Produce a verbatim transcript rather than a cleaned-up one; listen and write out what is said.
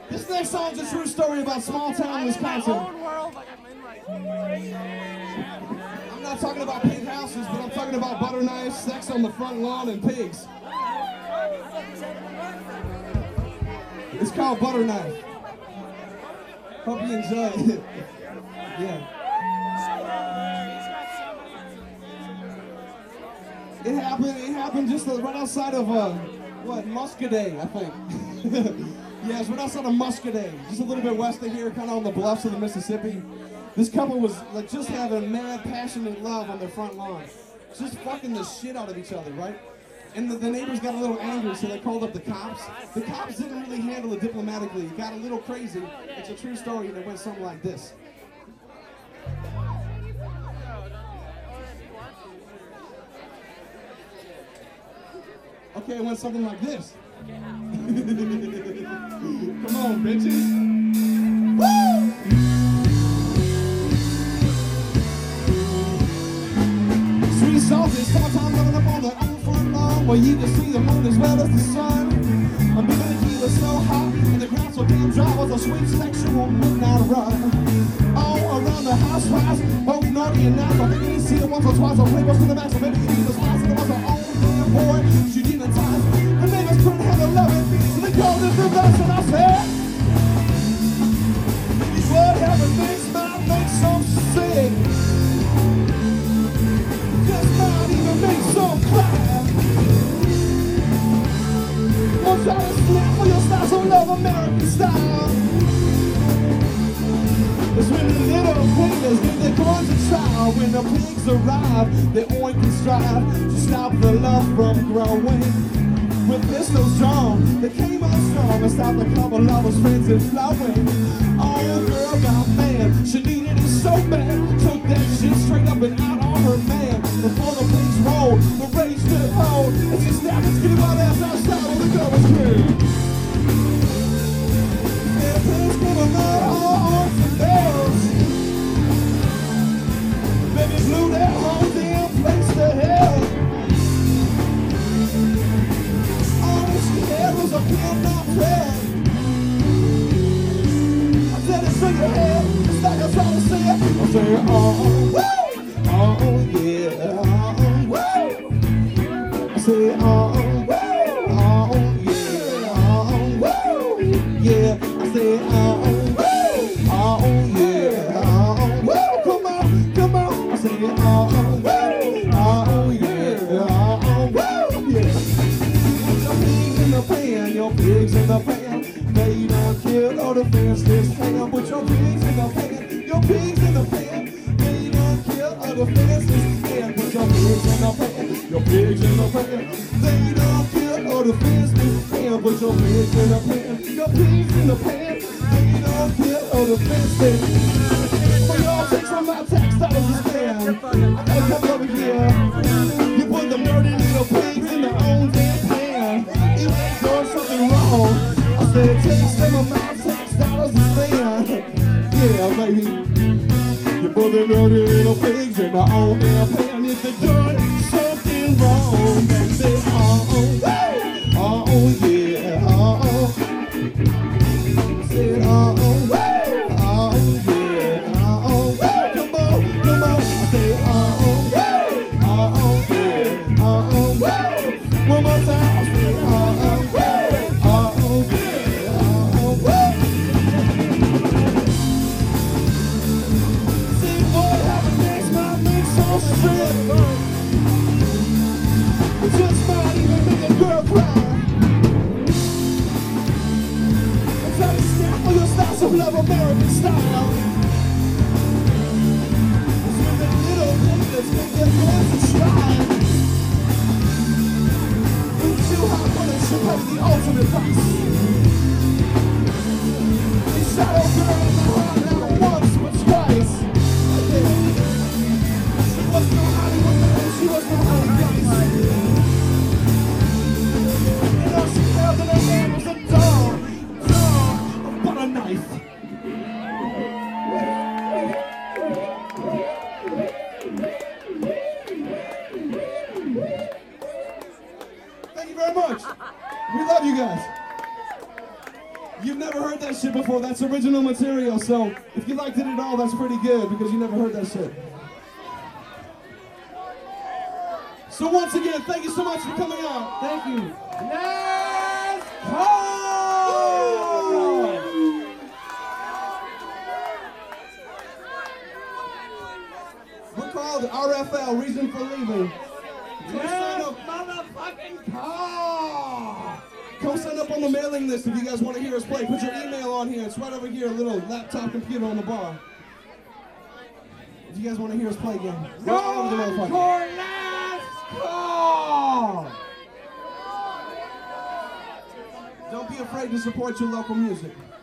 This next song's a true story about small town Wisconsin. I'm not talking about pink houses, but I'm talking about butter knives, sex on the front lawn, and pigs. It's called Butter Knife. Hope you enjoy it. Yeah. It happened. It happened just right outside of uh, what Muscadet, I think. Yeah, it's right outside of Muscadet, just a little bit west of here, kind of on the bluffs of the Mississippi. This couple was like just having mad, passionate love on their front lawn, just fucking the shit out of each other, right? And the, the neighbors got a little angry, so they called up the cops. The cops didn't really handle it diplomatically. It got a little crazy. It's a true story, and it went something like this. Okay, it went something like this. Come on, bitches. Woo! Sweet salty, summertime living up on the old front lawn, where you can see the moon as well as the sun. I'm big and the was so hot, and the grass so damn dry, was a sweet sexual midnight run. All around the house fires, both naughty and nice. I think you see it once or twice. I play what's in the back, so maybe you need the spice. And it was her own damn boy. She demonized. The neighbors couldn't handle loving, so they called it the best. And I said, what happened makes my make so sick. Just not even make so cry. One try to slap for your style, so love American style. It's when the little fingers get their guns a trial. When the pigs arrive, they oink and strive to stop the love from growing. With pistols drawn, they came on strong and stopped a couple lovers' friends and flowing. Oh, girl got mad, she needed it so bad. Took that shit straight up and out on her man. Before the police rolled, the rage took hold, and she snapped and skidded my ass outside when the girl was screamed. And pigs came out all arms and bells. Baby blew that whole damn place to hell. It was a pin not prayer. I said it to your head, it's like I try to say it. I say, oh, woo, oh, yeah, oh, woo. I say, oh, woo, oh, yeah, oh, woo, yeah. I say, oh, woo, oh, yeah, oh, woo. Come on, come on. I say, oh, woo, oh, yeah, oh, woo, yeah. Pan, your pigs in the pan. They done killed all the fenceless ham. Put your pigs in the pan, your pigs in the pan. They done killed all the fenceless ham. Put your pigs in the pan, your pigs in the pan. They done killed all the fenceless ham. Put your pigs in the pan, your pigs in the pan. They done killed all the fenceless. For y'all take from my tax dollars to spend. I gotta come over here. You put the dirty little pigs in their own damn pan. You ain't doing something wrong. I said, take some of my tax dollars to spend. Yeah, baby. You put the dirty little pigs in their own damn pan. If they're doing something wrong, baby, oh, oh, oh, yeah, oh, oh. I said, oh, oh, oh, yeah, oh, oh, come on, come on. I said, oh, oh, oh, yeah, oh, oh, one more time. I said, oh, oh, oh, yeah, oh, oh. See what happened next might make so sick. It just might even make a girl cry. I try to snap for your style, so love American style. It's when the little niggas make their hands and stride. Too hot for it should pay the ultimate price. They shot a girl in the heart not once but twice. She was no Hollywood man, she was no Hollywood. And all she held in her hand was a dog, dog, but a knife. Thank you very much. We love you guys. never heard that shit before, that's original material. So if you liked it at all, that's pretty good because you never heard that shit. So once again, thank you so much for coming out. Thank you. Let's go! We're called R F L, Reason for Leaving. Yes, motherfucking car! Come sign up on the mailing list if you guys want to hear us play. Put your email on here. It's right over here, a little laptop computer on the bar. If you guys want to hear us play again. Go encore, last call! Don't be afraid to support your local music.